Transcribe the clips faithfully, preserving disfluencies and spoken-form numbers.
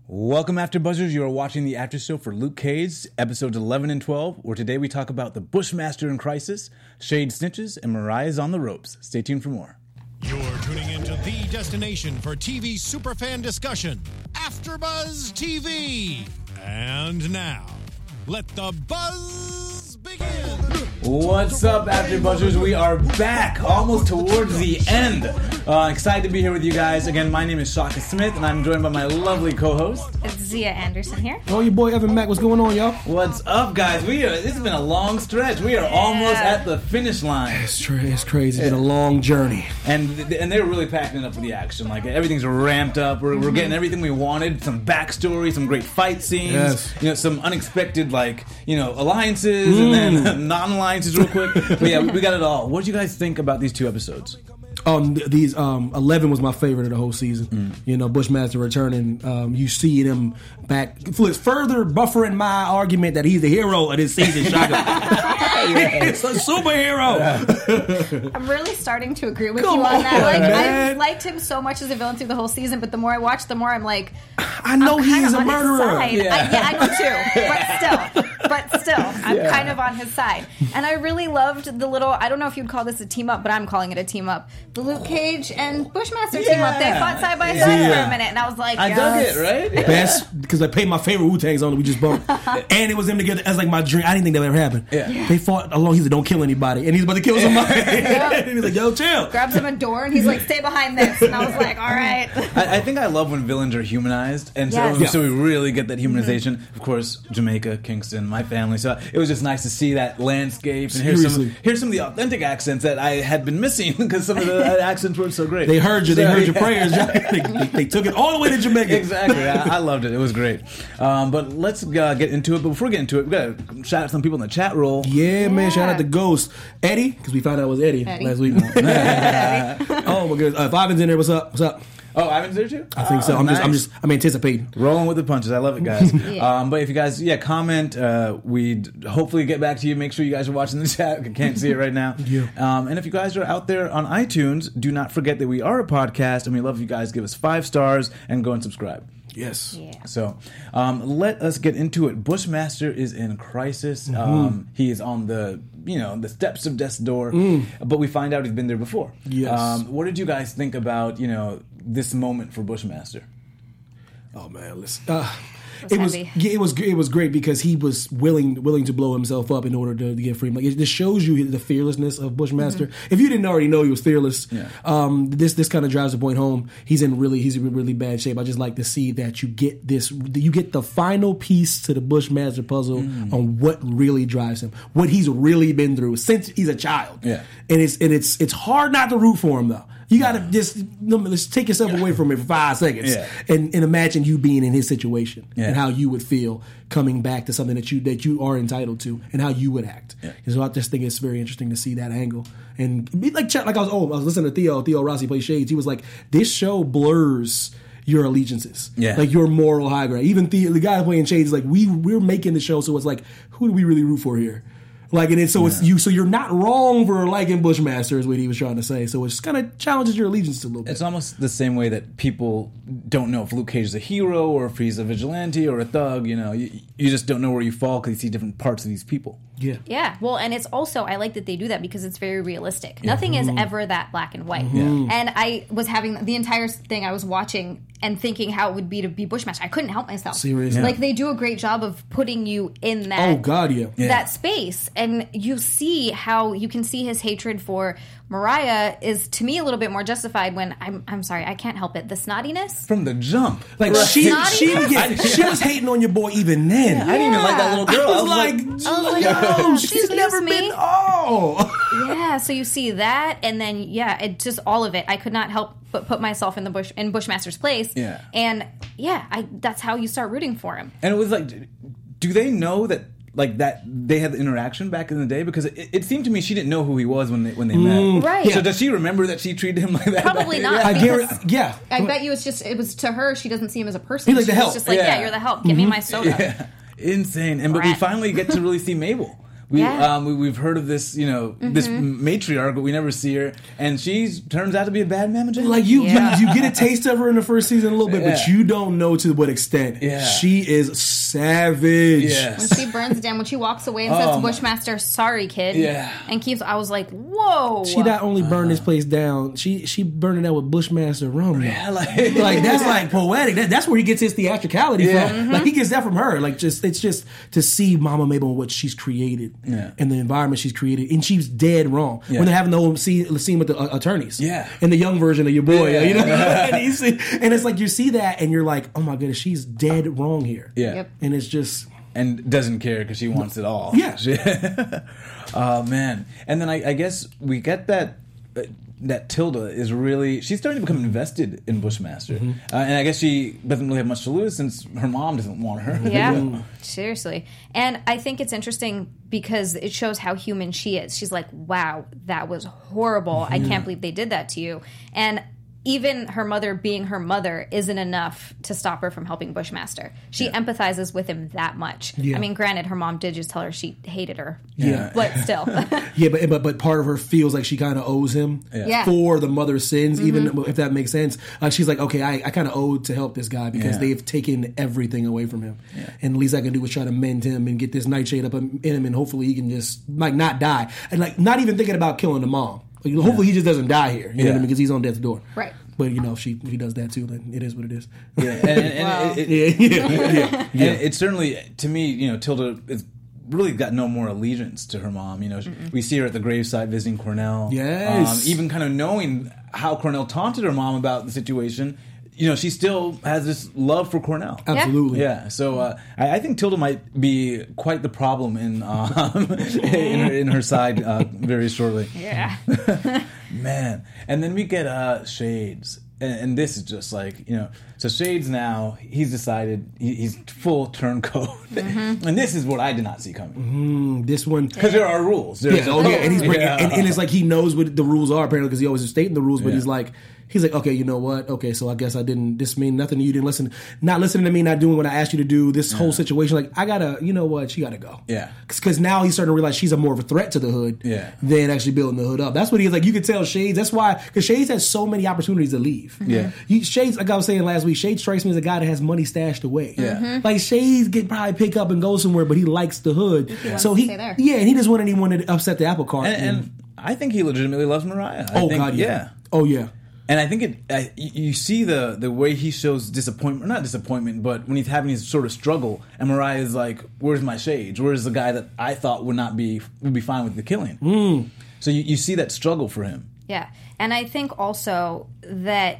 Welcome, After Buzzers. You are watching the After Show for Luke Cage, episodes eleven and twelve, where today we talk about the Bushmaster in crisis, Shade snitches, and Mariah's on the ropes. Stay tuned for more. You're tuning into the destination for T V superfan discussion, AfterBuzz T V. And now, let the buzz begin. What's up, After Buzzers? We are back, almost towards the end. Uh, excited to be here with you guys. Again, my name is Shaka Smith, and I'm joined by my lovely co-host. It's Zia Anderson here. Oh, your boy Evan Mack. What's going on, y'all? What's up, guys? We are. This has been a long stretch. We are yeah. almost at the finish line. It's, tra- it's crazy. It's been a long journey. And and they're really packing it up with the action. Like, everything's ramped up. We're, mm-hmm. we're getting everything we wanted. Some backstory, some great fight scenes. Yes. You know, some unexpected, like, you know, alliances mm. and then non-alliances real quick. But yeah, we, we got it all. What did you guys think about these two episodes? Um, these um, eleven was my favorite of the whole season. Mm. You know, Bushmaster returning. Um, you see them back, further buffering my argument that he's the hero of this season. It's a superhero. I'm really starting to agree with Come you on, on that. Like, man. I liked him so much as a villain through the whole season, but the more I watch, the more I'm like, I know I'm he's a on murderer. His side. Yeah. I, yeah, I know too. But still, but still, I'm Yeah. kind of on his side. And I really loved the little. I don't know if you'd call this a team up, but I'm calling it a team up. The Luke Cage and Bushmaster Yeah. team up. They fought side by side Yeah. for a minute, and I was like, I yes. dug it, right? Yeah. Best because I paid my favorite Wu-Tangs on it. We just bumped, and it was them together. That's like my dream. I didn't think that would ever happen. Yeah. Yeah. They fought along. He said, "Don't kill anybody," and he's about to kill somebody. He was like, "Yo, chill." Grabs him a door, and he's like, "Stay behind this." And I was like, "All right." I, I think I love when villains are humanized, and so, Yes. so we really get that humanization. Mm-hmm. Of course, Jamaica, Kingston, my family. So it was just nice to see that landscape and hear some, Seriously. hear some of the authentic accents that I had been missing because some of the accents weren't so great. They heard you. They So, heard your yeah. prayers. they, they, they took it all the way to Jamaica. Exactly. I, I loved it. It was great. Um, but let's uh, get into it. But before we get into it, we got to shout out some people in the chat roll. Yeah, man. Yeah. Shout out to Ghost. Eddie, because we found out it was Eddie, Eddie. last week. Oh, my goodness. Uh, if Ivan's in there, what's up? What's up? Oh, Ivan's there too? I think so. Oh, I'm nice. just, I'm just, I'm anticipating. Rolling with the punches. I love it, guys. Yeah. um, but if you guys, yeah, comment. Uh, we'd hopefully get back to you. Make sure you guys are watching the chat. I can't see it right now. Yeah. Um, and if you guys are out there on iTunes, do not forget that we are a podcast, and we love if you guys give us five stars and go and subscribe. Yes. Yeah. So, um, let us get into it. Bushmaster is in crisis. Mm-hmm. Um, he is on the, you know, the steps of death's door, Mm. but we find out he's been there before. Yes. Um, what did you guys think about, you know, this moment for Bushmaster? Oh man, listen. Uh, was it was heavy. yeah, it was it was great because he was willing willing to blow himself up in order to, to get free. Like it just shows you the fearlessness of Bushmaster. Mm-hmm. If you didn't already know he was fearless, Yeah. um, this this kind of drives the point home. He's in really he's in really bad shape. I just like to see that you get this you get the final piece to the Bushmaster puzzle Mm. on what really drives him, what he's really been through since he's a child. Yeah. and it's and it's it's hard not to root for him though. You gotta just let's take yourself away from it for five seconds Yeah. and, and imagine you being in his situation Yeah. and how you would feel coming back to something that you that you are entitled to and how you would act. Yeah. And so I just think it's very interesting to see that angle and be like like I was oh I was listening to Theo Theo Rossi play Shades. He was like, this show blurs your allegiances, Yeah. like your moral high ground. Even the the guy playing Shades is like, we we're making the show, so it's like, who do we really root for here? Like, and it's, so it's you. So you're not wrong for liking Bushmaster, is what he was trying to say. So it kind of challenges your allegiance a little bit. It's almost the same way that people don't know if Luke Cage is a hero or if he's a vigilante or a thug. You know, you, you just don't know where you fall because you see different parts of these people. Yeah. Yeah, well, and it's also, I like that they do that because it's very realistic. Nothing is Mm-hmm. ever that black and white. And I was having the entire thing I was watching and thinking how it would be to be Bushmaster. I couldn't help myself. Seriously? Like, they do a great job of putting you in that, Oh God, yeah. Yeah. that space. And you see how you can see his hatred for Mariah is, to me, a little bit more justified when, I'm I'm sorry, I can't help it. The snottiness. From the jump. Like Right. she, Not she, even- yeah, she was hating on your boy even then. I didn't even like that little girl. I was like, I was like, yo, oh, she's excuse never me. been. Oh, Yeah, so you see that, and then yeah, it just all of it. I could not help but put myself in the bush in Bushmaster's place. Yeah. and yeah, I that's how you start rooting for him. And it was like, do they know that, like, that they had the interaction back in the day? Because it, it seemed to me she didn't know who he was when they when they met. Right. So does she remember that she treated him like that? Probably back not. then? I Because- guarantee. Yeah, I bet you it's just it was to her. She doesn't see him as a person. He's like She the was help. just like, yeah. Yeah. you're the help. Give me my soda. Yeah. Insane. And but we Rat. finally get to really see Mabel. We, Yeah. um, we we've heard of this, you know, Mm-hmm. this matriarch, but we never see her, and she turns out to be a bad mama Jama. Like you, Yeah. you, you get a taste of her in the first season a little bit, but Yeah. you don't know to what extent. Yeah. She is savage. Yes. When she burns it down, when she walks away and Oh, says to my- Bushmaster, "Sorry, kid," Yeah. and keeps, I was like, "Whoa!" She not only burned this place down, she she burned it down with Bushmaster rum. though. Yeah, like, Like that's like poetic. That, that's where he gets his theatricality Yeah. from. Like he gets that from her. Like just it's just to see Mama Mabel and what she's created Yeah. and the environment she's created, and she's dead wrong Yeah. when they're having the whole scene, scene with the uh, attorneys. Yeah. and the young version of your boy. Yeah. You know, and, you see, and it's like you see that, and you're like, oh my goodness, she's dead wrong here. yeah. Yep. and it's just. And doesn't care because she wants it all. Yeah. She- oh man. And then I, I guess we get that uh, that Tilda is really she's starting to become invested in Bushmaster, Mm-hmm. uh, and I guess she doesn't really have much to lose since her mom doesn't want her. Yeah, seriously. And I think it's interesting because it shows how human she is. She's like, wow, that was horrible. I can't believe they did that to you. And even her mother being her mother isn't enough to stop her from helping Bushmaster. She Yeah. empathizes with him that much. Yeah. I mean, granted, her mom did just tell her she hated her. Yeah. But still. Yeah, but but but part of her feels like she kind of owes him Yeah. for the mother's sins, even Mm-hmm. if that makes sense. Like she's like, okay, I, I kind of owed to help this guy because Yeah. they've taken everything away from him, and the least I can do is try to mend him and get this nightshade up in him, and hopefully he can just like not die, and like not even thinking about killing the mom. Like, hopefully he just doesn't die here, you know what I Yeah. mean? Because he's on death's door, Right. But you know, if she if he does that too, then it is what it is. Yeah, and, and, and Wow. it, it, yeah, yeah, yeah. and it certainly, to me, you know, Tilda is really got no more allegiance to her mom. You know, Mm-mm. we see her at the graveside visiting Cornell. Yes. Um, even kind of knowing how Cornell taunted her mom about the situation, you know, she still has this love for Cornell. Absolutely. Yeah, so uh, I, I think Tilda might be quite the problem in um, in, her, in her side uh, very shortly. Yeah. Man. And then we get uh, Shades. And, and this is just like, you know, so Shades now, he's decided he, he's full turncoat. Mm-hmm. And this is what I did not see coming. Mm, this one. Because there are rules. There's, Yeah, oh yeah, and he's bringing, Yeah. and, and it's like he knows what the rules are apparently because he always is stating the rules. But Yeah. he's like, he's like, okay, you know what? Okay, so I guess I didn't. This mean nothing to you. Didn't listen, not listening to me, not doing what I asked you to do. This whole situation, like I gotta, you know what? She gotta go. Yeah. because now he's starting to realize she's a more of a threat to the hood. Yeah. than actually building the hood up. That's what he's like. You could tell Shades. That's why because Shades has so many opportunities to leave. Yeah. you, Shades, like I was saying last week, Shades strikes me as a guy that has money stashed away. Yeah. Mhm. like Shades could probably pick up and go somewhere, but he likes the hood. wants so to he, stay there. yeah, and he doesn't want anyone to upset the apple cart. And, and I think he legitimately loves Mariah. I oh think, God, yeah. Oh yeah. And I think it. I, you see the the way he shows disappointment, not disappointment, but when he's having his sort of struggle, and Mariah is like, "Where's my Shades? Where's the guy that I thought would not be would be fine with the killing?" Mm. So you, you see that struggle for him. Yeah. And I think also that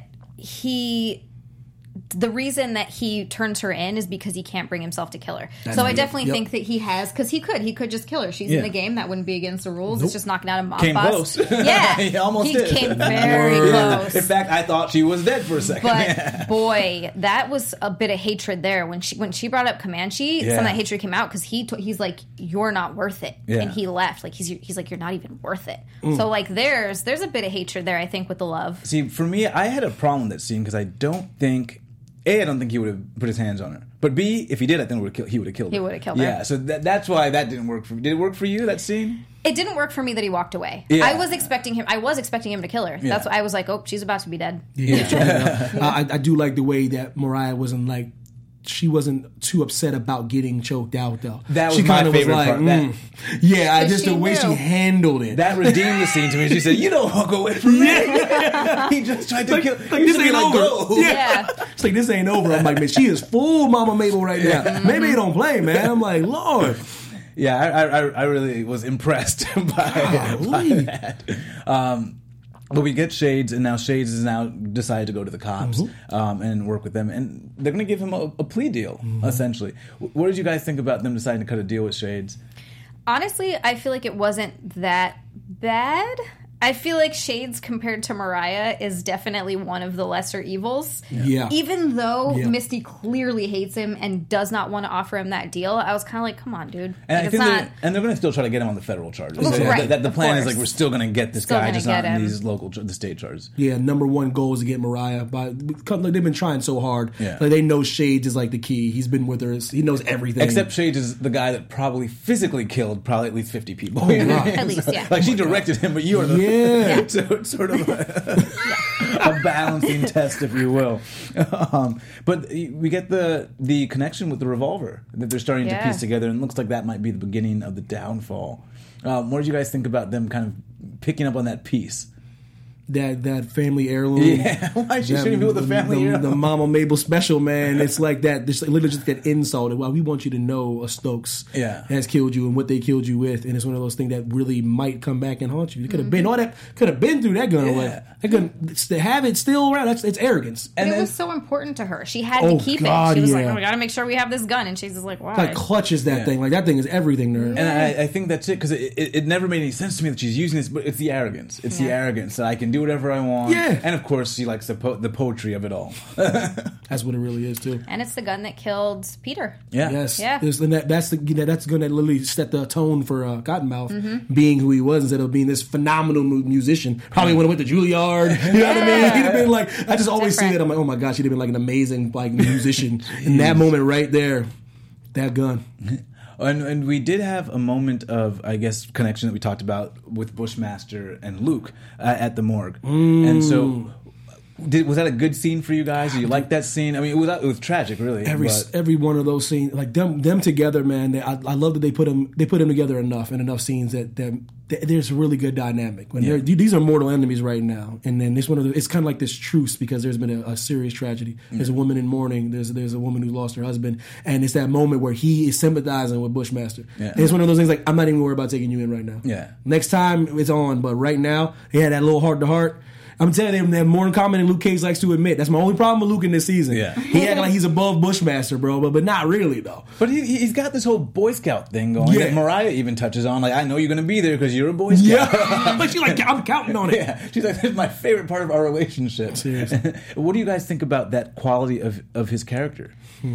he the reason that he turns her in is because he can't bring himself to kill her. So I definitely Yep. think that he has, because he could. He could just kill her. She's Yeah. in the game. That wouldn't be against the rules. It's just knocking out a mob Came boss. close. Yeah. He almost he did. came very Yeah. close. In fact, I thought she was dead for a second. But boy, that was a bit of hatred there when she when she brought up Comanche. Yeah. Some of that hatred came out because he t- he's like, "You're not worth it," Yeah. and he left. Like he's he's like, "You're not even worth it." So like, there's there's a bit of hatred there. I think with the love. See, for me, I had a problem with that scene because I don't think A, I don't think he would have put his hands on her. But B, if he did, I think would have he would have killed her. He would have killed her. Yeah, so that, that's why that didn't work for me. Did it work for you, that scene? It didn't work for me that he walked away. Yeah. I was expecting him. I was expecting him to kill her. That's why I was like, "Oh, she's about to be dead." Yeah, I, I do like the way that Mariah wasn't like she wasn't too upset about getting choked out though. That was she my kinda favorite like, part. That- mm. Yeah, I But just she the way she knew. handled it. That redeemed the scene to me. She said, "You don't walk away from me." He just tried to kill. like, He this should be ain't like, over. "Go." Yeah. It's like this ain't over. I'm like, man, she is full Mama Mabel right now. Maybe don't play, man. I'm like, Lord. Yeah, I, I, I really was impressed by, by Golly. that. Um, but we get Shades, and now Shades has now decided to go to the cops um, and work with them, and they're going to give him a, a plea deal, essentially. W- What did you guys think about them deciding to cut a deal with Shades? Honestly, I feel like it wasn't that bad. I feel like Shades compared to Mariah is definitely one of the lesser evils. Yeah. Even though Yeah. Misty clearly hates him and does not want to offer him that deal, I was kind of like, come on, dude. And Like, I it's think not. they're, and they're going to still try to get him on the federal charges. Well, So right, that, that the of plan is course. like we're still going to get this Still guy, gonna just get not in him. these local the state charges. Yeah, number one goal is to get Mariah. But like, they've been trying so hard. Yeah. Like they know Shades is like the key. He's been with her. He knows everything. Except Shades is the guy that probably physically killed probably at least fifty people. Oh, God. At least, yeah. Like she directed him, but you are the Yeah. so it's sort of a, a balancing test, if you will. Um, but we get the the connection with the revolver that they're starting Yeah. to piece together, and it looks like that might be the beginning of the downfall. Um, what did you guys think about them kind of picking up on that piece? that that family heirloom. Yeah, why is she That- shooting people with the family the, heirloom? the Mama Mabel special, man. It's like that. This literally just that insult. Well, we want you to know a Stokes Yeah. has killed you and what they killed you with, and it's one of those things that really might come back and haunt you. It could have been all that could have been through that gun away. Yeah. They couldn't to have it still around. That's it's arrogance. But And it then- was so important to her. She had Oh, to keep God, it. She was like, yeah. "Oh, we got to make sure we have this gun." And she's just like, "Why?" Like clutches that Yeah. thing. Like that thing is everything to her. And I, I think that's it because it, it, it never made any sense to me that she's using this, but it's the arrogance. It's the Yeah. arrogance that I can do whatever I want. Yeah. And of course, she likes the po- the poetry of it all. That's what it really is too. And it's the gun that killed Peter. Yeah. Yes, Yeah. There's- and that, that's the you know, that's going to literally set the tone for uh, Cottonmouth Mm-hmm. being who he was instead of being this phenomenal mu- musician. Probably would have went to Juilliard. You know what I mean? He'd have been like, I just always see Different. that. I'm like, oh my gosh, he'd have been like an amazing like musician in that moment right there. That gun. And, and we did have a moment of, I guess, connection that we talked about with Bushmaster and Luke uh, at the morgue. And so, did, was that a good scene for you guys? Did you like that scene? I mean, it was it was tragic, really. Every but- every one of those scenes, like them them together, man. They, I, I love that they put them they put them together enough and enough scenes that, that, that there's a really good dynamic. When Yeah. they're these are mortal enemies right now, and then this one of the, it's kind of like this truce because there's been a, a serious tragedy. There's a woman in mourning. There's there's a woman who lost her husband, and it's that moment where he is sympathizing with Bushmaster. Yeah. And it's one of those things like I'm not even worried about taking you in right now. Yeah. Next time it's on, but right now he had that little heart to heart. I'm telling you, that more in common than Luke Cage likes to admit. That's my only problem with Luke in this season. Yeah. He acting like he's above Bushmaster, bro, but but not really though. But he, he's got this whole Boy Scout thing going Yeah. that Mariah even touches on. Like, I know you're going to be there because you're a Boy Scout. Yeah, but she's like, I'm counting on it. Yeah, she's like, "This is my favorite part of our relationship." Seriously. What do you guys think about that quality of of his character?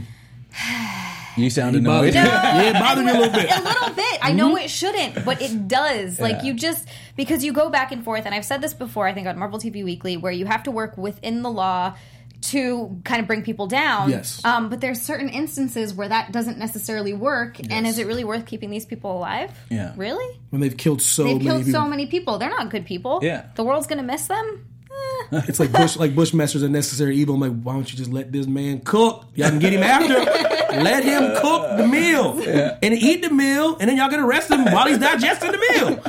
You sound He bothered annoyed. you. Yeah, it bothered me a little bit. A little bit. I know it shouldn't, but it does. Like, Yeah. you just, because you go back and forth, and I've said this before, I think on Marvel T V Weekly, where you have to work within the law to kind of bring people down. Yes. Um, but there's certain instances where that doesn't necessarily work, and is it really worth keeping these people alive? Yeah. Really? When they've killed so They've many killed people. so many people. They're not good people. Yeah. The world's going to miss them? Eh. It's like Bush, like Bushmaster's a necessary evil. I'm like, why don't you just let this man cook? Y'all can get him after. Let him cook the meal and eat the meal, and then y'all can arrest him while he's digesting the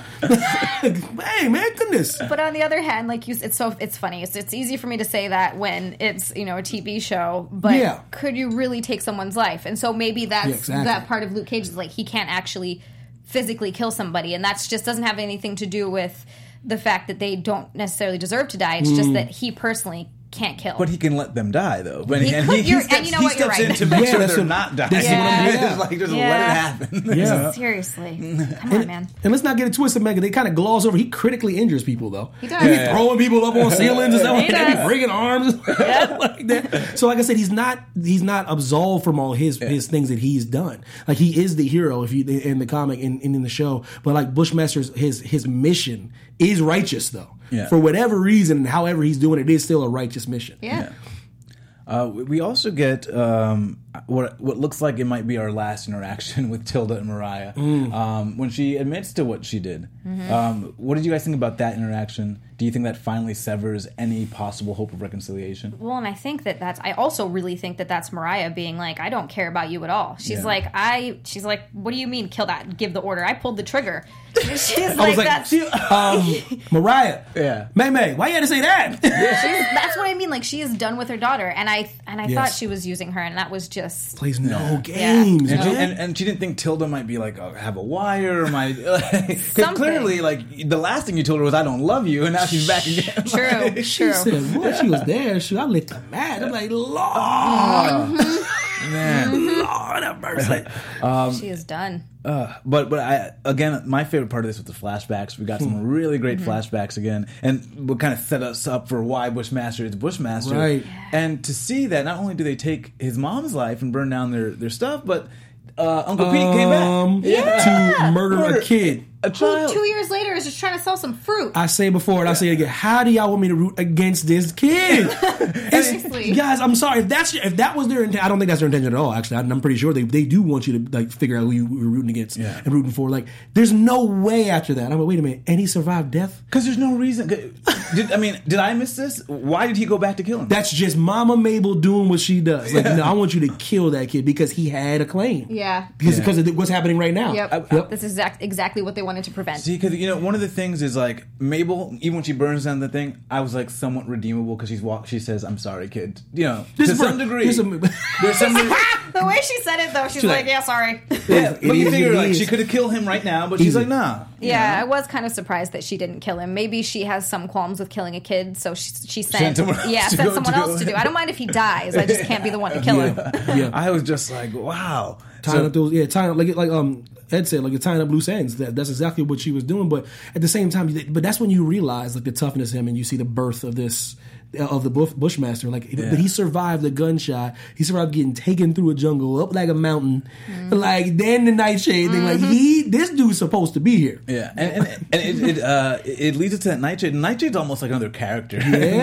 meal. Hey, man, goodness. But on the other hand, like you, it's so it's funny. It's, it's easy for me to say that when it's you know a T V show, but Yeah. could you really take someone's life? And so maybe that's Yeah, exactly. that part of Luke Cage is like he can't actually physically kill somebody, and that's just doesn't have anything to do with the fact that they don't necessarily deserve to die. It's Mm. just that he personally can't kill. But he can let them die, though. But He and could, he, he you're- steps, and you know he what, you're steps in right. to make Yeah, sure that's they're what- not dying. that's what I'm It's doing. just like, just Yeah. let it happen. Yeah. Seriously, come on, man. And let's not get it twisted, man, because they kind of gloss over. He critically injures people, though. He does. He be Yeah. throwing people up on ceilings and stuff like He that. He does. breaking arms like that. So, like I said, he's not he's not absolved from all his his things that he's done. Like he is the hero if you in the comic and in, in the show. But like Bushmaster's his his mission is righteous though. Yeah. For whatever reason, however he's doing it, it is still a righteous mission. Yeah. Uh, we also get um, what what looks like it might be our last interaction with Tilda and Mariah um, when she admits to what she did. Um, what did you guys think about that interaction? Do you think that finally severs any possible hope of reconciliation? Well, and I think that that's. I also really think that that's Mariah being like, I don't care about you at all. She's Yeah. like, I. She's like, what do you mean, kill that? Give the order. I pulled the trigger. She's I like, was like, that's. she, um, Mariah, Yeah. May May, why you had to say that? she's, that's what I mean. Like, she is done with her daughter, and I and I Yes. thought she was using her, and that was just. Plays no games, And, she, man. and, and she didn't think Tilda might be like, oh, have a wire, or might because Something. clearly, like the last thing you told her was, "I don't love you," and now she's back again. True, Like, She true. said, "What? She was there. She, I lit the match." I'm like, Lord, man. Lord, Lord have mercy. She is done. Uh, but but I again, my favorite part of this was the flashbacks. We got some really great Mm-hmm. flashbacks again, and what kind of set us up for why Bushmaster is Bushmaster. Right. And to see that not only do they take his mom's life and burn down their, their stuff, but uh, Uncle Pete came Um, back to murder Murder. a kid. a Who child. two years later is just trying to sell some fruit. I say before and I say it again. How do y'all want me to root against this kid? It's- Seriously. guys, I'm sorry if that's if that was their intent. I don't think that's their intention at all. Actually, I'm pretty sure they, they do want you to like figure out who you were rooting against Yeah. and rooting for. Like, there's no way after that. I'm like, wait a minute, and he survived death. Because there's no reason. Did, I mean, did I miss this? Why did he go back to kill him? That's just Mama Mabel doing what she does. Like, no, I want you to kill that kid because he had a claim. Yeah. Because Yeah. because of what's happening right now. Yep. Yep. This is exact, exactly what they wanted to prevent. See, because you know, one of the things is like Mabel, even when she burns down the thing, I was like somewhat redeemable because she's walk. She says, "I'm sorry, kid." You know, This to is some for- degree. this is- There's some. degree- The way she said it, though, she's She's like, like- "Yeah, sorry." yeah, It but you is figure what it like is. she could have killed him right now, but she's Easy. like, "Nah." you Yeah, know? I was kind of surprised that she didn't kill him. Maybe she has some qualms with killing a kid, so she, she Sent sent, someone else yeah, to sent go someone do else to it. do. I don't mind if he dies. I just can't be the one to kill him. Yeah. I was just like, "Wow." Tying So- up those, yeah, tying up like like um Ed said, like you're tying up loose ends. That, that's exactly what she was doing. But at the same time, but that's when you realize like the toughness of him, and you see the birth of this of the Bush, Bushmaster. Like, Yeah. but he survived the gunshot. He survived getting taken through a jungle, up like a mountain, like then the Nightshade thing. Like he, this dude's supposed to be here. Yeah, and and, and it it, uh, it leads us to that Nightshade. Nightshade's almost like another character.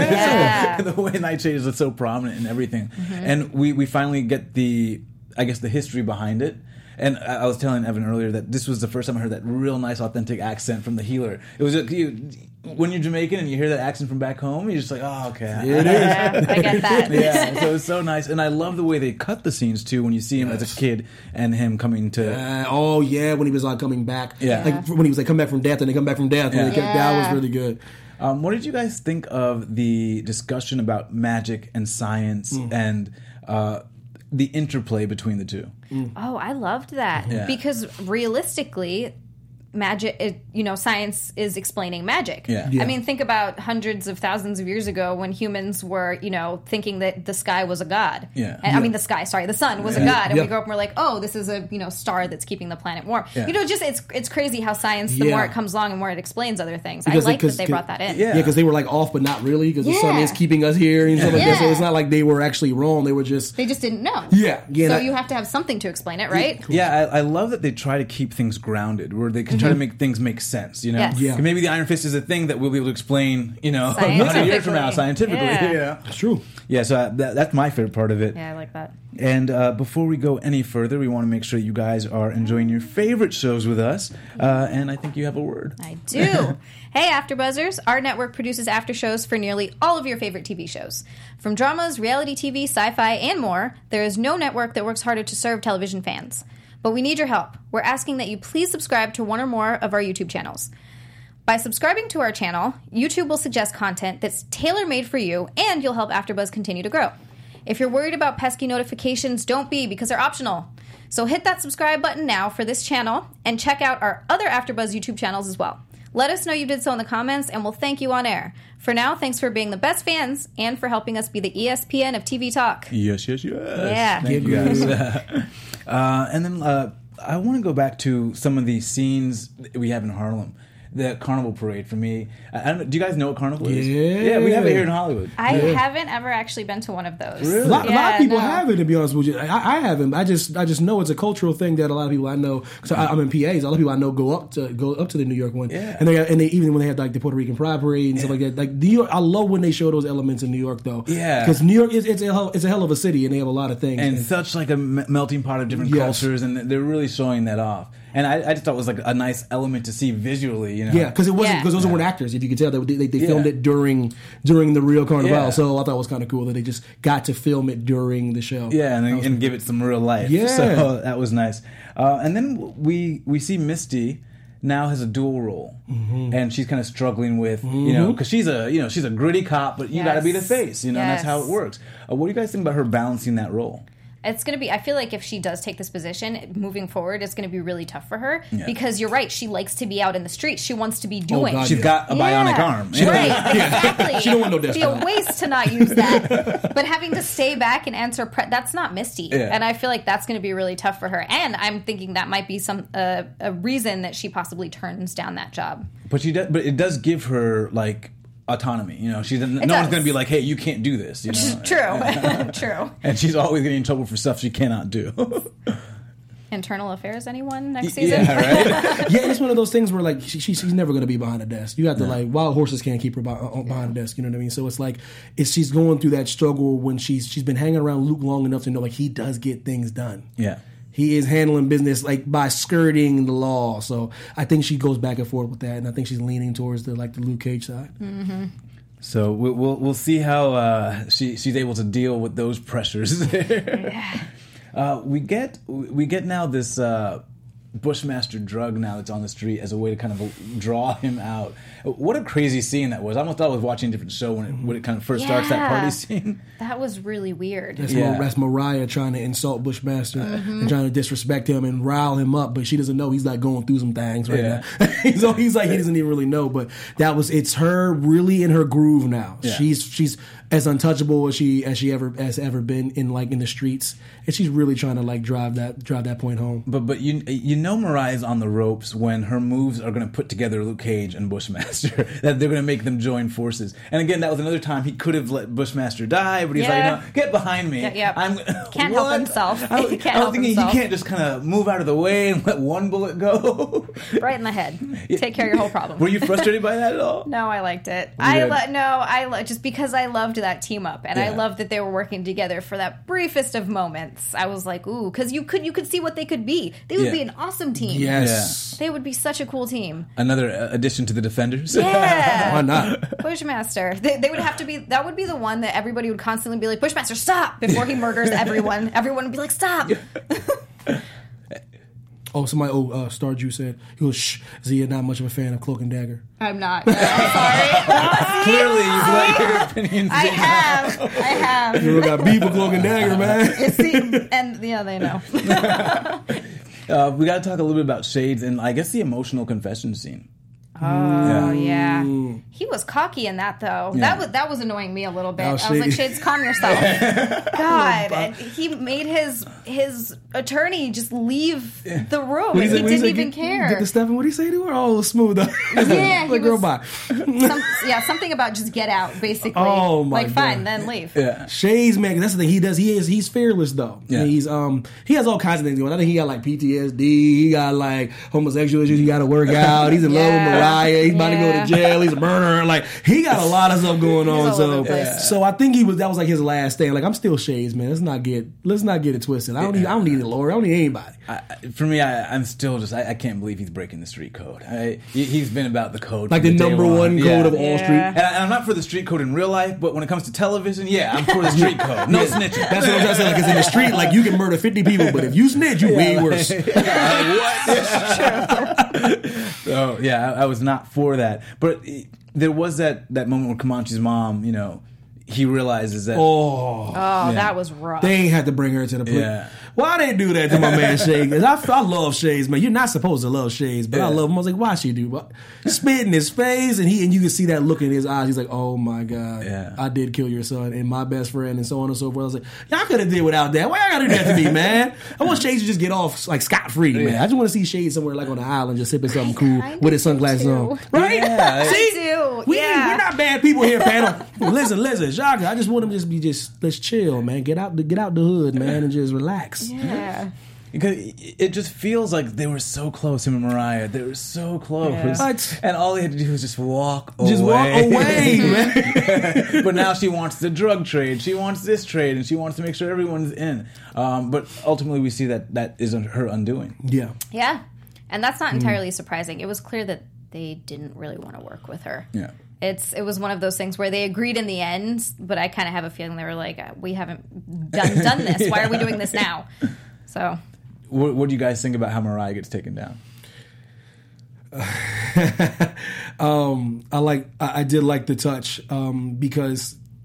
Yeah. the way Nightshade is so prominent in everything, and we we finally get the I guess the history behind it. And I I was telling Evan earlier that this was the first time I heard that real nice, authentic accent from the healer. It was you, when you're Jamaican and you hear that accent from back home, you're just like, oh, okay. It is. Yeah, I get that. Yeah, so it's so nice, and I love the way they cut the scenes too. When you see him as a kid and him coming to, Uh, oh yeah, when he was like coming back, Yeah. like when he was like come back from death and they come back from death. Yeah. When they kept- That was Yeah. really good. Um, what did you guys think of the discussion about magic and science and uh, the interplay between the two? Oh, I loved that Yeah. because realistically, magic, it, you know, science is explaining magic. Yeah. Yeah. I mean, think about hundreds of thousands of years ago when humans were, you know, thinking that the sky was a god. Yeah. And, I mean, the sky, sorry, the sun was a Yeah. god, and Yeah. we grow up and we're like, oh, this is a you know star that's keeping the planet warm. Yeah. You know, just it's it's crazy how science, the Yeah. more it comes along and more it explains other things. Because I they- like that 'cause- they brought that in. Yeah. Yeah, because they were like off, but not really, because the sun Yeah. is keeping us here and stuff like that. So Yeah. it's not like they were actually wrong. They were just They just didn't know. yeah, yeah. So that- you have to have something to explain it, right? Yeah, I, I love that they try to keep things grounded, where they can try to make things make sense. You know, Yes. Yeah. And maybe the Iron Fist is a thing that we'll be able to explain. You know, a hundred years from now, scientifically. Scientifically. Yeah, It's true. yeah. So I, that, that's my favorite part of it. Yeah, I like that. And uh, before we go any further, we want to make sure you guys are enjoying your favorite shows with us. Uh, and I think you have a word. I do. Hey, AfterBuzzers! Our network produces after shows for nearly all of your favorite T V shows. From dramas, reality T V, sci-fi, and more, there is no network that works harder to serve television fans. But we need your help. We're asking that you please subscribe to one or more of our YouTube channels. By subscribing to our channel, YouTube will suggest content that's tailor-made for you, and you'll help AfterBuzz continue to grow. If you're worried about pesky notifications, don't be, because they're optional. So hit that subscribe button now for this channel, and check out our other AfterBuzz YouTube channels as well. Let us know you did so in the comments, and we'll thank you on air. For now, thanks for being the best fans, and for helping us be the E S P N of T V talk. Yes, yes, yes. Yeah. Thank you guys. uh, and then uh, I want to go back to some of the scenes that we have in Harlem. The carnival parade for me. I, I don't know, do you guys know what carnival is? Yeah. Yeah, we have it here in Hollywood. I haven't ever actually been to one of those. Really? A lot, a lot Yeah, of people no. have it, to be honest with you. I, I haven't. I just, I just know it's a cultural thing that a lot of people I know. So I, I'm in P As. A lot of people I know go up to go up to the New York one. Yeah. And they, and they even when they have like the Puerto Rican Pride Parade and stuff like that. Like New York, I love when they show those elements in New York, though. Yeah. Because New York is it's a hell, it's a hell of a city, and they have a lot of things. And such like a me- melting pot of different Yes. cultures, and they're really showing that off. And I, I just thought it was like a nice element to see visually, you know? yeah, because it wasn't Yeah. because those weren't actors. If you could tell, they they, they filmed Yeah. it during during the real Carnival. Yeah. So I thought it was kind of cool that they just got to film it during the show. Yeah, and, That was and give it some real life. Yeah. So that was nice. Uh, and then we we see Misty now has a dual role, Mm-hmm. and she's kind of struggling with you know because she's a you know she's a gritty cop, but you got to be the Yes. face, you know, and that's how it Yes. works. Uh, what do you guys think about her balancing that role? It's going to be, I feel like if she does take this position, moving forward, it's going to be really tough for her. Yeah. Because you're right, she likes to be out in the streets. She wants to be doing. God, She's yeah. got a bionic Yeah. arm. Right, exactly. She don't want no It'd desk be a job. waste to not use that. But having to stay back and answer, pre- that's not Misty. Yeah. And I feel like that's going to be really tough for her. And I'm thinking that might be some uh, a reason that she possibly turns down that job. But she does, but it does give her like autonomy. You know, she's no one's does. going to be like, "Hey, you can't do this." You know, True. True. and she's always getting in trouble for stuff she cannot do. Internal Affairs, anyone next season? Yeah, right. Yeah, it's one of those things where like she, she she's never going to be behind a desk. You have to like wild horses can't keep her by, uh, behind a desk. You know what I mean? So it's like it's she's going through that struggle when she's she's been hanging around Luke long enough to know like he does get things done. Yeah. He is handling business like by skirting the law. So I think she goes back and forth with that, and I think she's leaning towards the like the Luke Cage side. Mm-hmm. So we'll we'll, we'll see how uh, she she's able to deal with those pressures. Yeah. Uh, we get we get now this uh, Bushmaster drug now that's on the street as a way to kind of draw him out. What a crazy scene that was! I almost thought I was watching a different show when it, when it kind of first starts that Yeah. party scene. That was really weird. That's, Yeah. Mar- that's Mariah trying to insult Bushmaster Mm-hmm. and trying to disrespect him and rile him up, but she doesn't know he's like going through some things right Yeah. now. he's, he's like he doesn't even really know. But that was it's her really in her groove now. Yeah. She's she's as untouchable as she as she ever has ever been in like in the streets, and she's really trying to like drive that drive that point home. But but you you know Mariah's on the ropes when her moves are going to put together Luke Cage and Bushmaster. That they're going to make them join forces. And again, that was another time he could have let Bushmaster die, but he's Yeah. like, no, get behind me. Yeah, yeah. I'm Can't help What? himself. I, He can't I was help thinking himself. you can't just kind of move out of the way and let one bullet go. Right in the head. Take care of your whole problem. Were you frustrated by that at all? No, I liked it. I did? lo- no, I lo- just because I loved that team up, and I Yeah. loved that they were working together for that briefest of moments. I was like, ooh, because you could you could see what they could be. They would Yeah. be an awesome team. Yes, They would be such a cool team. Another uh, addition to the Defenders. Yeah. why not? Bushmaster. They, they would have to be, that would be the one that everybody would constantly be like, Bushmaster, stop! Before he murders everyone. Everyone would be like, stop! Oh, somebody. Oh, uh, Star Juice said he was. Shh, Z, you're not much of a fan of Cloak and Dagger. I'm not. No, I'm sorry. Clearly, you've let your opinions I in. have. I have. You got beef with Cloak and Dagger, man. See, and yeah, they know. Uh, we got to talk a little bit about Shades and I guess the emotional confession scene. Oh yeah, he was cocky in that though. Yeah. That was that was annoying me a little bit. Oh, I was Shades. like, Shades, calm yourself. God, and he made his his attorney just leave the room. What And he he say- what he didn't say? even Get- care. Get the stuff and what he say to her? Oh, smooth. Yeah, he like, girl, was- bye. Some, yeah, something about just get out, basically. Oh, my like fine, God. then leave. Yeah. Shades, man, 'cause that's the thing he does. He is he's fearless though. Yeah. And he's um he has all kinds of things going. I think he got like P T S D. He got like homosexual issues. He got to work out. He's in love with Yeah. Mariah. He's about to go Yeah. to jail. He's a murderer. Like he got a lot of stuff going on. all over So the place. so I think he was that was like his last thing. Like I'm still Shades, man. Let's not get let's not get it twisted. I don't need I don't need a lawyer. I don't need anybody. I, for me, I, I'm still just, I, I can't believe he's breaking the street code. I, he, he's been about the code. Like from the day number one code Yeah. of all Yeah. street. And, I, and I'm not for the street code in real life, but when it comes to television, yeah, I'm for the street code. No snitching. That's what I'm trying to say. Like, 'cause in the street, like you can murder fifty people, but if you snitch, you way worse. So yeah, I, I was not for that. But it, there was that, that moment where Comanche's mom, you know, he realizes that. Oh. Oh, that was rough. They ain't had to bring her to the police. Yeah. Why they do that to my man Shades? I, I love Shades, man. You're not supposed to love Shades, but I Yeah. love him. I was like, why she do? What? Spit in his face, and he and you can see that look in his eyes. He's like, oh my god, Yeah. I did kill your son and my best friend, and so on and so forth. I was like, y'all could have did without that. Why y'all gotta do that to me, man? I want Shades to just get off like scot free, man. Yeah. I just want to see Shades somewhere like on the island, just sipping something cool kinda with his do sunglasses too. on, right? Yeah. See, do, we yeah. we're not bad people here, panel. Listen, listen, Shaka. I just want him to just be just let's chill, man. Get out the get out the hood, man, and just relax. Yeah. Because it just feels like they were so close, him and Mariah. They were so close. Yeah. What? And all they had to do was just walk Just away. walk away, man. But now she wants the drug trade. She wants this trade, and she wants to make sure everyone's in. Um, but ultimately, we see that that is her undoing. Yeah. Yeah. And that's Hmm. not entirely surprising. It was clear that they didn't really want to work with her. Yeah. It's it was one of those things where they agreed in the end, but I kind of have a feeling they were like, we haven't done done this. Why are we doing this now? So What, what do you guys think about how Mariah gets taken down? um, I like. I, I did like the touch um, because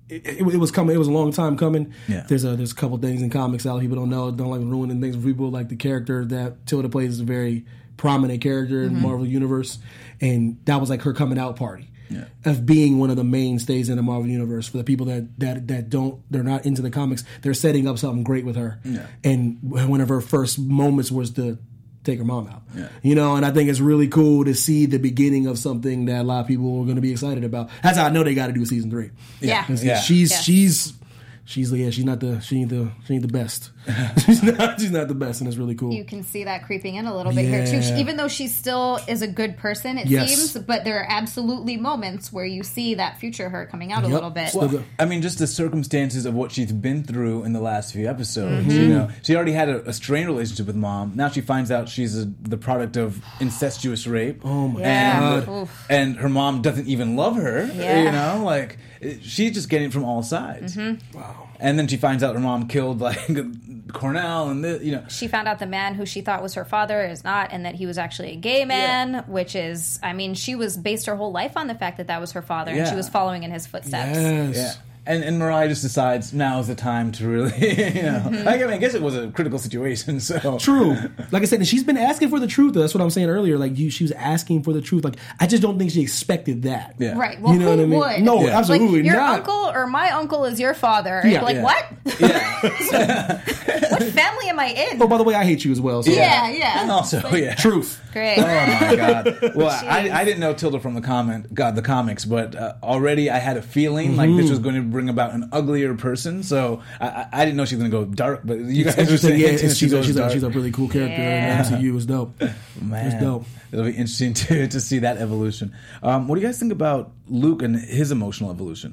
It, it, it was coming. It was a long time coming. Yeah. There's a there's a couple things in comics a lot of people don't know. Don't like ruining things for people. Like the character that Tilda plays is a very prominent character in the Marvel universe, and that was like her coming out party. Yeah. Of being one of the mainstays in the Marvel universe. For the people that, that that don't, they're not into the comics, they're setting up something great with her. Yeah. And one of her first moments was to take her mom out. Yeah. You know, and I think it's really cool to see the beginning of something that a lot of people are going to be excited about. That's how I know they got to do season three. Yeah. Yeah. She's Yeah. she's she's yeah she's not the she ain't the she ain't the best. she's not she's not the best, and it's really cool. You can see that creeping in a little bit here too. She, Yeah. even though she still is a good person, it Yes. seems, but there are absolutely moments where you see that future her coming out a Yep. little bit. Well, Well, I mean, just the circumstances of what she's been through in the last few episodes. Mm-hmm. You know, she already had a, a strained relationship with mom. Now she finds out she's a, the product of incestuous rape. Oh my Yeah. god! Oof. And her mom doesn't even love her. Yeah. You know, like it- she's just getting it from all sides. Mm-hmm. Wow. And then she finds out her mom killed like Cornell, and the, you know, She found out the man who she thought was her father is not, and that he was actually a gay man, which is, I mean, she was based her whole life on the fact that that was her father, and Yeah. she was following in his footsteps. Yes. yeah. And, and Mariah just decides now is the time to really, you know. Mm-hmm. I, mean, I guess it was a critical situation, so. True. Like I said, and she's been asking for the truth. That's what I'm saying earlier. Like you, she was asking for the truth. Like I just don't think she expected that. Yeah. Right. Well, You know who what I mean? would? No, Yeah. absolutely like, your not. uncle or my uncle is your father. Yeah. like, Yeah. what? Yeah. What family am I in? Oh, by the way, I hate you as well. So. yeah, yeah. And also, yeah. Truth. Great. Oh my god! Well, I, Jeez. I didn't know Tilda from the comment, God, the comics, but uh, already I had a feeling like Mm-hmm. this was going to bring about an uglier person. So I, I, I didn't know she was going to go dark, but you guys were Interesting. saying Yeah, hinting that it's, she she's, a, goes she's, a, dark. she's a really cool character Yeah. in the M C U. It's dope. Man, It's dope. It'll be interesting to to see that evolution. Um, what do you guys think about Luke and his emotional evolution?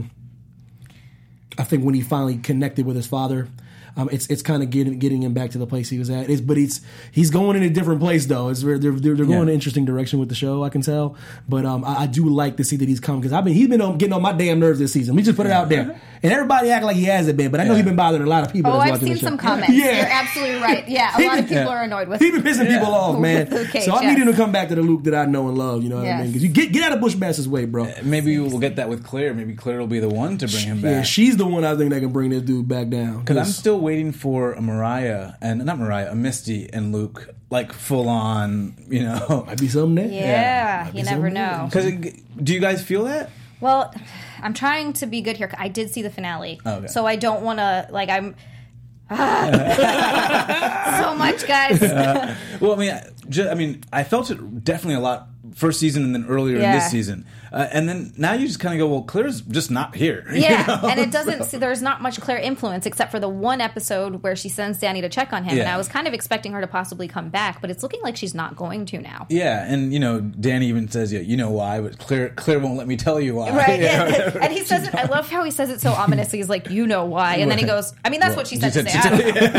I think when he finally connected with his father, um, it's it's kind of getting getting him back to the place he was at. It's, but it's he's going in a different place though. It's they're they're, they're going Yeah. in an interesting direction with the show. I can tell, but um, I, I do like to see that he's come because I've been he's been on, getting on my damn nerves this season. We just put it out there, and everybody act like he hasn't been, but I know Yeah. he's been bothering a lot of people. Oh, that's I've watching seen the show. some comments. Yeah. You're absolutely right. Yeah, a lot of people are annoyed with He been pissing people off, man. Luke Cage, so I yes. need him to come back to the Luke that I know and love. You know what I Yes. mean? Because you get get out of Bushmaster's way, bro. Maybe we'll get that with Claire. Maybe Claire will be the one to bring him back. Yeah, she's the one I think that can bring this dude back down. Because I'm still waiting for a Mariah and not Mariah, a Misty and Luke, like full on, you know. might be something there. Yeah, Might you be never something there. know. Because do you guys feel that? Well, I'm trying to be good here. I did see the finale, Okay. so I don't want to like I'm. so much, guys. Well, I mean, I- ju- I mean, I felt it definitely a lot first season and then earlier in Yeah. this season, uh, and then now you just kind of go, well, Claire's just not here. you Yeah, know? and it doesn't. See, there's not much Claire influence except for the one episode where she sends Danny to check on him, and Yeah. I was kind of expecting her to possibly come back, but it's looking like she's not going to now. Yeah, and you know, Danny even says, "Yeah, you know why," but Claire, Claire won't let me tell you why. Right, Yeah. yeah. And he says it. I love how he says it so ominously. He's like, "You know why," and then he goes, "I mean, that's what she said to say." I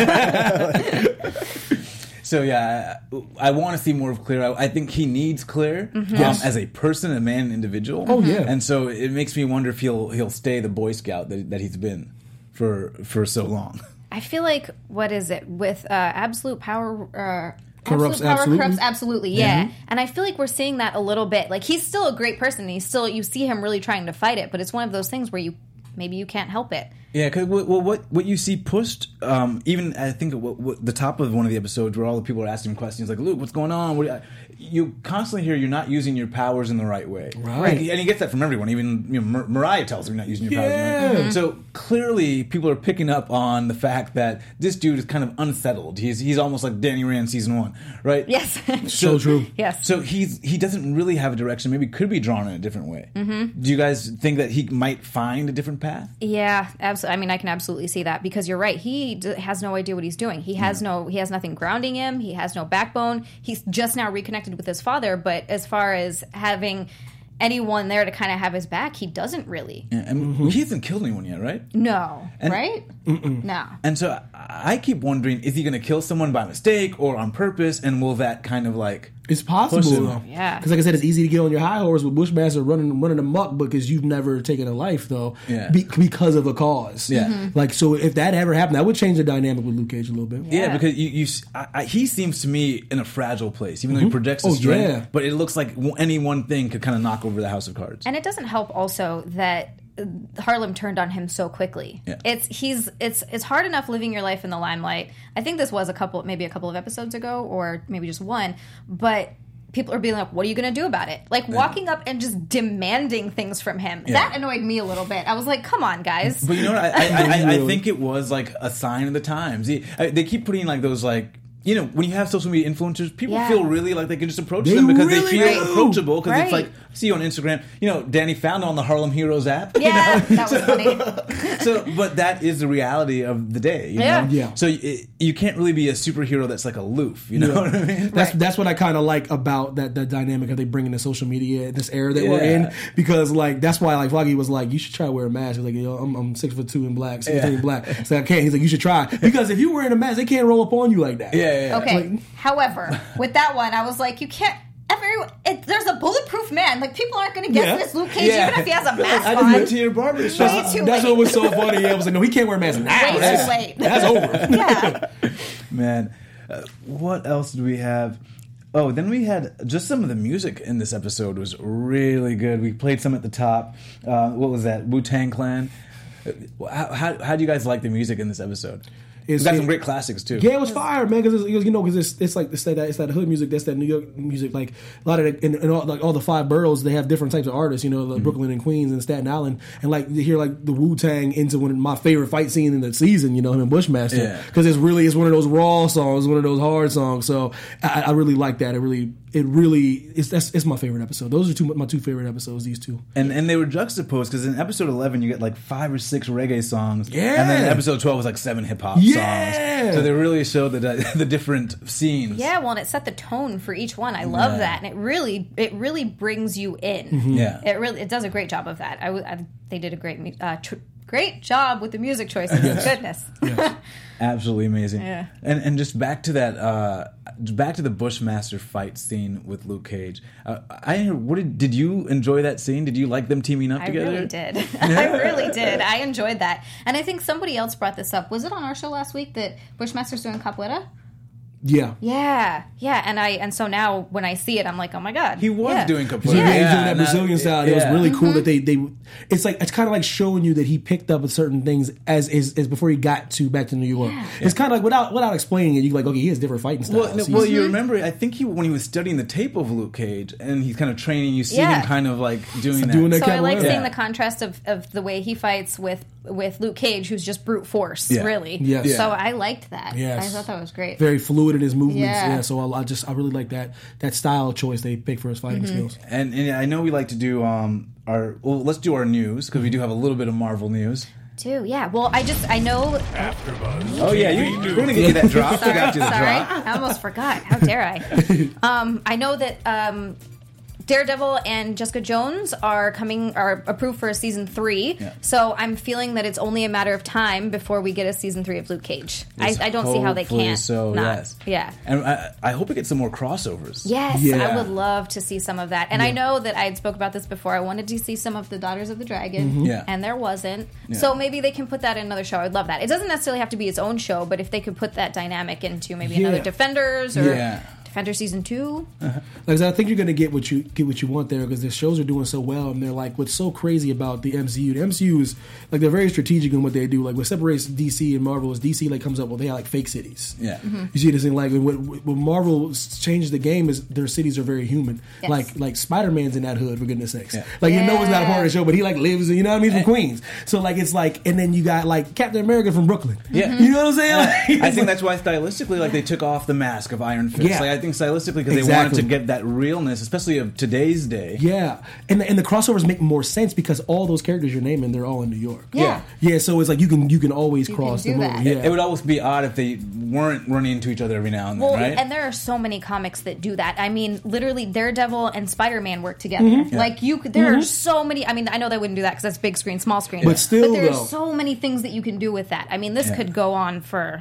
don't know. So yeah, I, I want to see more of Claire. I, I think he needs Claire um, Yes. as a person, a man, an individual. Oh, yeah. and so it makes me wonder if he'll he'll stay the Boy Scout that, that he's been for for so long. I feel like what is it with uh, absolute power? Uh, Corrupts absolute power absolutely? corrupts absolutely, yeah. And I feel like we're seeing that a little bit. Like he's still a great person. He's still you see him really trying to fight it, but it's one of those things where you maybe you can't help it. Yeah, because well, what what you see pushed, um, even I think what, what, the top of one of the episodes where all the people are asking questions like, "Luke, what's going on?" What, you constantly hear you're not using your powers in the right way, Right. And, and he gets that from everyone. Even you know, Mar- Mariah tells him you're not using your powers. In the right way. Yeah. So clearly, people are picking up on the fact that this dude is kind of unsettled. He's he's almost like Danny Rand season one, right? Yes. So true. Yes. So he's he doesn't really have a direction. Maybe could be drawn in a different way. Mm-hmm. Do you guys think that he might find a different path? Yeah, absolutely. I mean, I can absolutely see that because you're right. He d- has no idea what he's doing. He has no, he has nothing grounding him. He has no backbone. He's just now reconnected with his father. But as far as having anyone there to kind of have his back, he doesn't really. Yeah, and he hasn't killed anyone yet, right? No, And- right? No. And so I I keep wondering, is he going to kill someone by mistake or on purpose? And will that kind of like It's possible push him? though. Yeah. Because like I said, it's easy to get on your high horse with Bushmaster running running amok because you've never taken a life though. Yeah. Be, because of a cause. Yeah. Mhm. Like so, if that ever happened, that would change the dynamic with Luke Cage a little bit. Yeah, Yeah. because you, you s- I, I, he seems to me in a fragile place, even though he projects his Oh, strength. yeah. But it looks like w- any one thing could kind of knock over the house of cards. And it doesn't help also that Harlem turned on him so quickly. Yeah. It's he's it's it's hard enough living your life in the limelight. I think this was a couple, maybe a couple of episodes ago, or maybe just one, but people are being like, what are you going to do about it? Like, walking up and just demanding things from him. Yeah. That annoyed me a little bit. I was like, come on, guys. But you know what? I, I, I, I think it was like a sign of the times. They, I- they keep putting like those like. You know, when you have social media influencers, people Yeah. feel really like they can just approach They them because really they feel do. approachable. Because it's Right. like, I see you on Instagram. You know, Danny found on the Harlem Heroes app. Yeah, you know? that was funny. So, but that is the reality of the day. You Yeah. know? Yeah. So it, you can't really be a superhero that's like aloof. You know Yeah. what I mean? That's Right. that's what I kind of like about that that dynamic of they bringing the social media this era that we're Yeah. in, because like that's why like Foggy was like, you should try to wear a mask. He's like, yo, I'm, I'm six foot two and black, six foot Yeah. two and black. So I can't. He's like, you should try, because if you're wearing a mask, they can't roll up on you like that. Yeah, yeah, yeah. Okay. Like- However, with that one, I was like, you can't. Every, it, there's a bulletproof man. Like, people aren't going to guess Yeah. this Luke Cage, even if he has a mask I on. just went to your barber shop. Way too That's late. what was so funny. Yeah, I was like, no, he can't wear a mask now. Way too that's, late. That's over. Yeah. Man, uh, what else do we have? Oh, then we had just some of the music in this episode was really good. We played some at the top. Uh, what was that? Wu-Tang Clan. Uh, How, how, how do you guys like the music in this episode? It's- we got some it- great classics too. Yeah, it was fire, man. Because you know, because it's, it's like it's that it's that hood music, that's that New York music. Like a lot of the, in, in all, like all the five boroughs, they have different types of artists. You know, like Brooklyn and Queens and Staten Island, and like to hear like the Wu Tang into one of my favorite fight scene in the season. You know, him and Bushmaster, Yeah. because it's really it's one of those raw songs, one of those hard songs. So I, I really like that. It really, it really, it's that's it's my favorite episode. Those are two my two favorite episodes. These two. And and they were juxtaposed because in episode eleven you get like five or six reggae songs, Yeah. and then episode twelve was like seven hip hop Yeah. songs. So they really showed the the different scenes. Yeah, well, and it set the tone for each one. I love Yeah. that, and it really, it really brings you in. Mm-hmm. Yeah. It really, it does a great job of that. I, w- I they did a great, mu- uh, tr- great job with the music choices. Goodness. Absolutely amazing. Yeah. And and just back to that, uh, back to the Bushmaster fight scene with Luke Cage. Uh, I what did did you enjoy that scene? Did you like them teaming up I together? really did. I really did. I enjoyed that, and I think somebody else brought this up. Was it on our show last week that Bushmaster's doing capoeira? Yeah. Yeah, yeah, and I and so now when I see it, I'm like, oh my god, He was yeah. doing capoeira. So yeah, he's Yeah, doing that and that- Brazilian style. And It yeah. was really cool Mm-hmm. that they they. It's like it's kind of like showing you that he picked up certain things as as, as before he got to back to New York. It's kind of like without without explaining it, you like okay, he has different fighting styles. Well, no, He's- well, you remember? I think he when he was studying the tape of Luke Cage, and he's kind of training. You see Yeah. him kind of like doing that. doing that So I like capoeira. seeing Yeah. the contrast of, of the way he fights with with Luke Cage, who's just brute force, Yeah. really. Yes. Yeah. So I liked that. Yes. I thought that was great. very fluid in his movements. Yeah. Yeah, so I, I just I really like that that style choice they picked for his fighting Mm-hmm. skills. And, and I know we like to do um our well, let's do our news because we do have a little bit of Marvel news. Too. Yeah. Well, I just I know. Oh yeah, you, we're gonna get you that drop. I got you the Sorry, drop. I almost forgot. How dare I? um, I know that um, Daredevil and Jessica Jones are coming are approved for a season three. Yeah. So I'm feeling that it's only a matter of time before we get a season three of Luke Cage. I, I don't see how they Hopefully can't. So not. yes, Yeah. and I, I hope it gets some more crossovers. Yes, Yeah. I would love to see some of that. And I know that I had spoke about this before. I wanted to see some of the Daughters of the Dragon, Mm-hmm. Yeah. and there wasn't. Yeah. So maybe they can put that in another show. I'd love that. It doesn't necessarily have to be its own show, but if they could put that dynamic into maybe Yeah. another Defenders or Yeah. Defender season two. Like I said, I think you're going to get what you get what you want there because the shows are doing so well, and they're like what's so crazy about the M C U. The M C U is like they're very strategic in what they do. Like what separates D C and Marvel is D C like comes up well they have like fake cities. Yeah. Mm-hmm. You see this thing like what, what Marvel changes the game is their cities are very human. Yes. Like like Spider Man's in that hood for goodness sakes. Yeah. Like you know he's not a part of the Yeah. show, but he like lives you know what I mean from Queens. So like it's like and then you got like Captain America from Brooklyn. Yeah. You know what I'm saying? Like, I it's think like- that's why stylistically, like they took off the mask of Iron Fist. Yeah. Like I think stylistically because they Exactly. wanted to get that realness, especially of today's day. Yeah, and the, and the crossovers make more sense because all those characters you're naming, they're all in New York. Yeah. yeah. So it's like you can you can always You cross can them do over. that. Yeah, It would always be odd if they weren't running into each other every now and then, Well, right? and there are so many comics that do that. I mean, literally, Daredevil and Spider Man work together. Mm-hmm. Like you, could, there are so many. I mean, I know they wouldn't do that because that's big screen, small screen. But still, but there's though. so many things that you can do with that. I mean, this Yeah. could go on for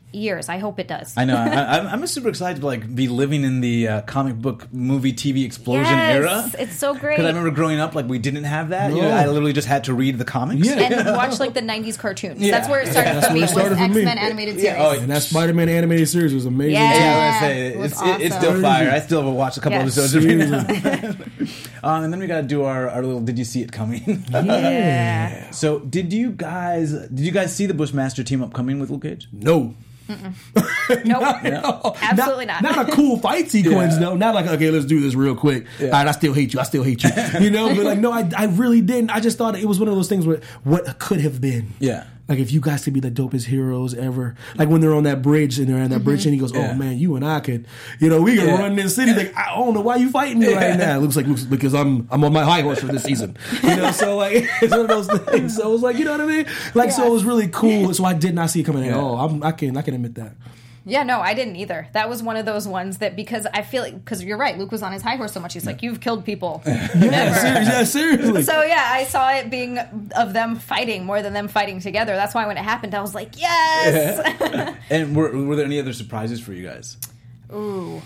years. I hope it does. I know. I, I'm, I'm super excited to like be living in the uh, comic book, movie, T V explosion yes, era. It's so great. Because I remember growing up, like we didn't have that. No. You know, I literally just had to read the comics. Yeah. And watch like the nineties cartoons. Yeah. That's where it started That's for where me. it Was started for me. X-Men animated series. Yeah, oh, And that Spider-Man animated series was amazing. Yeah. too. Yeah, I was gonna say, It was it's, it, it's still awesome. fire. I still watch a couple Yes. episodes every now and then. um, and then we got to do our, our little. Did you see it coming? Yeah. So, did you guys did you guys see the Bushmaster team up coming with Luke Cage? No. Nope. No. Absolutely not. Not a cool fight sequence, Yeah. no. Not like, okay, let's do this real quick. Yeah. All right, I still hate you. I still hate you. You know, but like, no, I, I really didn't. I just thought it was one of those things where what could have been. Yeah. Like, if you guys could be the dopest heroes ever. Like, when they're on that bridge and they're on that bridge and he goes, oh, Yeah. man, you and I could, you know, we could Yeah. run this city. Like, I don't know why you fighting me right now. It looks like, looks, because I'm I'm on my high horse for this season. You know, so like, it's one of those things. So it was like, you know what I mean? Like, so it was really cool. So I did not see it coming at Yeah. all. I'm, I can I can admit that. Yeah, no, I didn't either. That was one of those ones that because I feel like because you're right, Luke was on his high horse so much. He's like, you've killed people. Yeah, Never. seriously. Yeah, seriously. So yeah, I saw it being of them fighting more than them fighting together. That's why when it happened, I was like, yes. And were were there any other surprises for you guys? Ooh,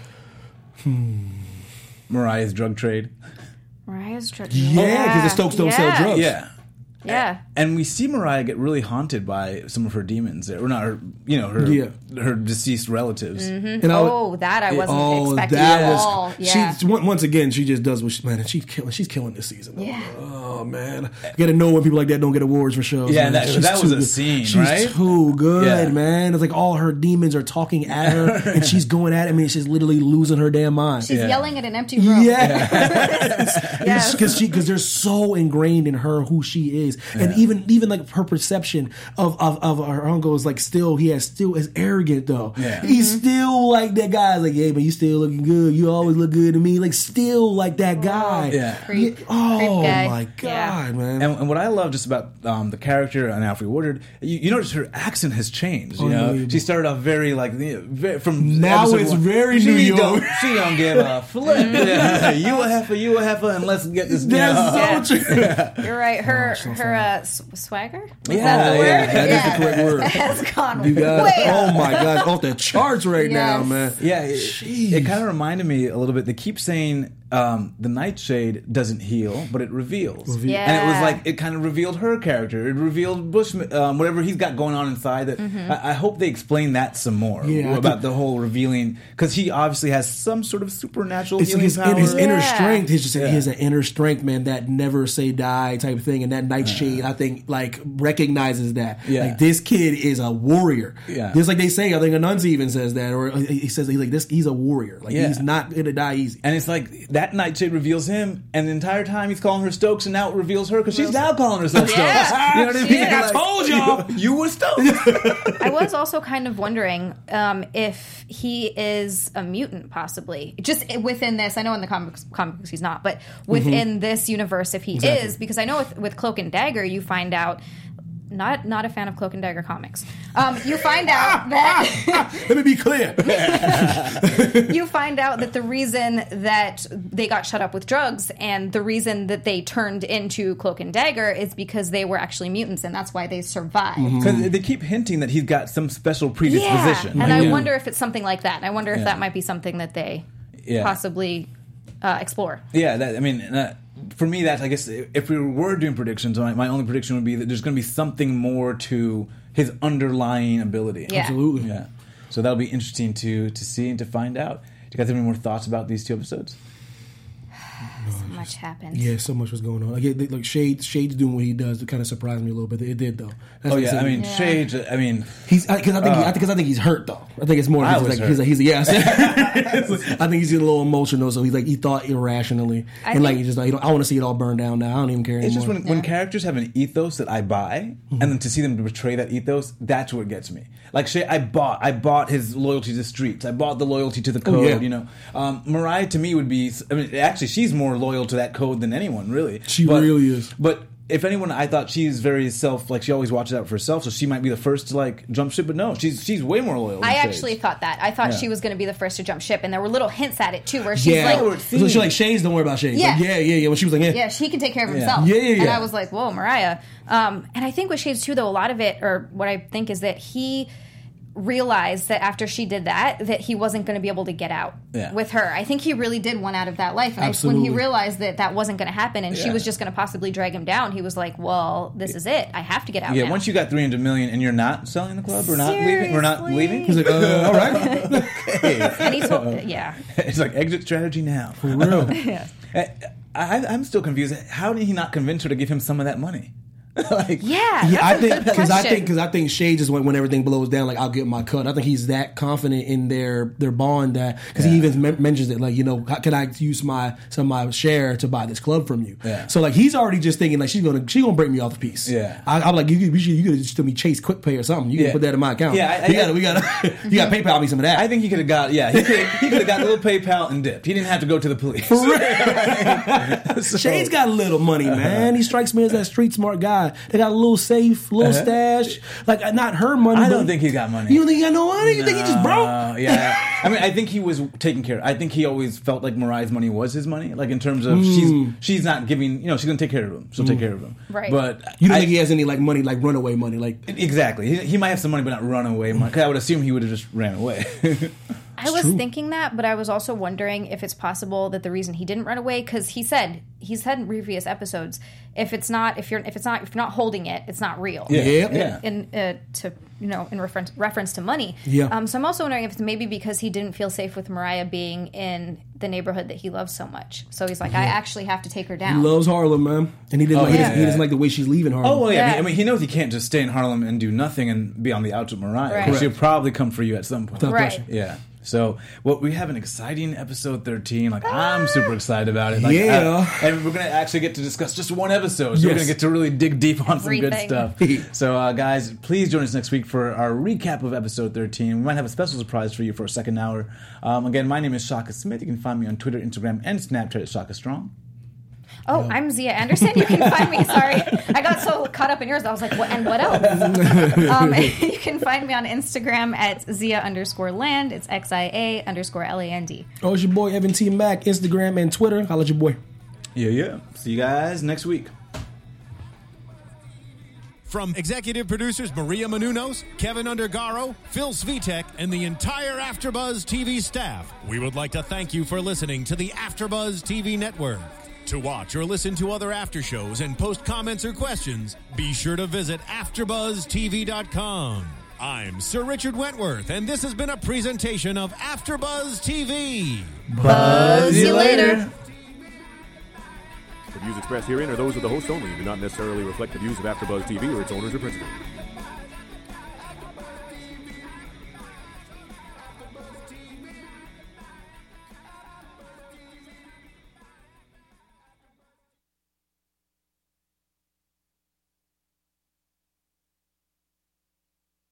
Mariah's drug trade. Mariah's drug. Yeah, because the Stokes don't sell Yeah. drugs. Yeah. Yeah. And we see Mariah get really haunted by some of her demons, or not her, you know, her Yeah. her deceased relatives. And I would- Oh, that I wasn't oh, expecting that at was. all. Yeah. She once once again, she just does what she, man. And she's killing. She's killing this season. Yeah. Oh man, you got to know when people like that don't get awards for shows. Yeah, man. that- She's that too was a good. scene, She's right? too good, Yeah. man. It's like all her demons are talking at her, and she's going at it. I mean, she's literally losing her damn mind. She's Yeah. yelling at an empty room. Yeah, Yes. because she because they're so ingrained in her who she is, and even even like her perception of of, of her uncle is like still he has still is arrogant though. Yeah. He's still like that guy. Like, hey, but you still looking good. You always look good to me. Like, still like that guy. Yeah. Creep. Oh Creep guy. my god, Yeah. man. And, and what I love just about um, the character and Alfre Woodard, you, you notice her accent has changed. You know, Unbelievable. she started off very like you know, very, from Now episode it's one, very she New York. Don't, she don't give a flip. Yeah. You a heifer, you a heifer, and let's get this down. That's so Yeah. true. You're right. Her so her uh, s- swagger. Is Yeah, that the word? yeah, that is the correct word. Has gone You got way it. up. Oh my god, off the charts right now, Yes. man. Yeah, it, Jeez. it kind of reminded me a little bit. They keep saying um, the Nightshade doesn't heal, but it reveals. Yeah. And it was like it kind of revealed her character. It revealed Bush, um, whatever he's got going on inside. That Mm-hmm. I, I hope they explain that some more Yeah, I about think- the whole revealing because he obviously has some sort of supernatural It's healing his, power. his inner Yeah. strength. His just Yeah. he has an inner strength, man. That never say die type of thing, and that Nightshade, I think, like recognizes that. Yeah. Like, this kid is a warrior. Yeah. Just like they say, I think Anansi even says that, or he says he's like this. He's a warrior. Like, Yeah. he's not gonna die easy. And it's like that Nightshade reveals him, and the entire time he's calling her Stokes, and now it reveals her because she's now calling herself Stokes. Yeah, You know what I she mean? is. I told y'all. You, you were Stokes. I was also kind of wondering um, if he is a mutant, possibly. Just within this, I know in the comics, comics he's not, but within this universe, if he Exactly. is, because I know with, with Cloak and Dagger, you find out. Not not a fan of Cloak and Dagger comics. Um, you find out that Let me be clear. you find out that the reason that they got shut up with drugs and the reason that they turned into Cloak and Dagger is because they were actually mutants, and that's why they survived. Because they keep hinting that he's got some special predisposition. Yeah, and I Yeah. wonder if it's something like that. I wonder if Yeah. that might be something that they Yeah. possibly uh, explore. Yeah, that, I mean, uh, for me, that's I guess if we were doing predictions, my, my only prediction would be that there's going to be something more to his underlying ability. Yeah. Absolutely. Yeah. So that'll be interesting to to see and to find out. Do you guys have any more thoughts about these two episodes? So much happened. Yeah, so much was going on. Like, it, like Shades, Shades doing what he does. It kind of surprised me a little bit. It did though. That's Oh what yeah, I said. mean, Yeah. Shades. I mean, He's because I, think he, I think I think he's hurt though. I think it's more. I He's was like he's hurt. like he's yeah. I think he's getting a little emotional. So he's like he thought irrationally I and like think- he's just like I want to see it all burn down now. I don't even care anymore. it's just when, when Yeah. characters have an ethos that I buy, and then to see them betray that ethos, that's what gets me. Like Shay, I bought, I bought his loyalty to Streets. I bought the loyalty to the code. yeah. You know, um, Mariah to me would be. I mean, actually, she's more loyal to that code than anyone, really. She But- really is. But if anyone, I thought she's very self. Like she always watches out for herself, so she might be the first to like jump ship. But no, she's she's way more loyal. Than I Shades. actually thought that. I thought Yeah. she was going to be the first to jump ship, and there were little hints at it too, where she's yeah, like, so she's like Shades. Don't worry about Shades. Yeah. Like, yeah, yeah, yeah. When she was like, yeah, yeah, she can take care of Yeah. himself. Yeah, yeah, And yeah. I was like, whoa, Mariah. Um, and I think with Shades too, though, a lot of it, or what I think is that he realized that after she did that, that he wasn't going to be able to get out Yeah. with her. I think he really did want out of that life. And I, when Absolutely. he realized that that wasn't going to happen and she Yeah. was just going to possibly drag him down, he was like, well, this is it. I have to get out Yeah, now. once you got three hundred million and you're not selling the club, we're not leaving. We're not Seriously? leaving. He's like, uh, all right. Okay. and he told, yeah. It's like exit strategy now. For real. yeah. I, I, I'm still confused. How did he not convince her to give him some of that money? like, Yeah, Yeah, that's I a think good because I question. think because I think Shades is when, when everything blows down, like I'll get my cut. I think he's that confident in their their bond that because he Yeah. even men- mentions it, like you know, how can I use my some of my share to buy this club from you? Yeah. So like he's already just thinking like she's gonna she gonna break me off the piece. Yeah. I, I'm like you could- you should you could just do me Chase Quick Pay or something. You Yeah. can put that in my account. Yeah, I- I- we got we got you got to PayPal me some of that. I think he could have got. Yeah, he could. He could have got a little PayPal and dipped. He didn't have to go to the police. So- Shades got a little money, man. He strikes me as that street smart guy. They got a little safe, little Uh-huh. stash. Like uh, not her money. I but- don't think he got money. You don't think he got no money? You think he just broke? Uh, yeah, I mean, I think he was taking care. I think he always felt like Mariah's money was his money. Like in terms of she's she's not giving. You know, she's gonna take care of him. She'll take care of him. Right. But You don't I- think he has any like money, like runaway money, like exactly. He, he might have some money, but not runaway money. 'Cause I would assume he would have just ran away. I was true. thinking that, but I was also wondering if it's possible that the reason he didn't run away, because he said he said in previous episodes, if it's not if you're if it's not if you're not holding it, it's not real. Yeah. Yeah. Yeah. In uh, to you know in reference reference to money. Yeah. Um. So I'm also wondering if it's maybe because he didn't feel safe with Mariah being in the neighborhood that he loves so much. So he's like, I actually have to take her he down. loves Harlem, man, and he didn't. Oh, like, he, yeah. doesn't, he doesn't like the way she's leaving Harlem. Oh well, yeah. I, mean, Yeah. I mean, he knows he can't just stay in Harlem and do nothing and be on the outs with Mariah. Right. 'Cause She'll Correct. probably come for you at some point. Without Right. question. Yeah. So, well, we have an exciting episode thirteen. Like, I'm super excited about it. Like, Yeah. uh, and we're gonna actually get to discuss just one episode. So we're Yes. gonna get to really dig deep on some good Everything. stuff. So, uh, guys, please join us next week for our recap of episode thirteen. We might have a special surprise for you for a second hour. Um, again, my name is Shaka Smith. You can find me on Twitter, Instagram, and Snapchat at Shaka Strong. Oh, I'm Zia Anderson. You can find me. Sorry, I got so caught up in yours. I was like, what? And what else? um, you can find me on Instagram at Zia underscore land. It's X I A underscore L A N D. Oh, it's your boy Evan T. Mack, Instagram and Twitter. Holla at your boy. Yeah, yeah. See you guys next week. From executive producers Maria Menounos, Kevin Undergaro, Phil Svitek, and the entire AfterBuzz T V staff, we would like to thank you for listening to the AfterBuzz T V network. To watch or listen to other after shows and post comments or questions, be sure to visit after buzz T V dot com. I'm Sir Richard Wentworth, and this has been a presentation of AfterBuzz T V. Buzz you later. The views expressed herein are those of the host only and do not necessarily reflect the views of AfterBuzz T V or its owners or principals.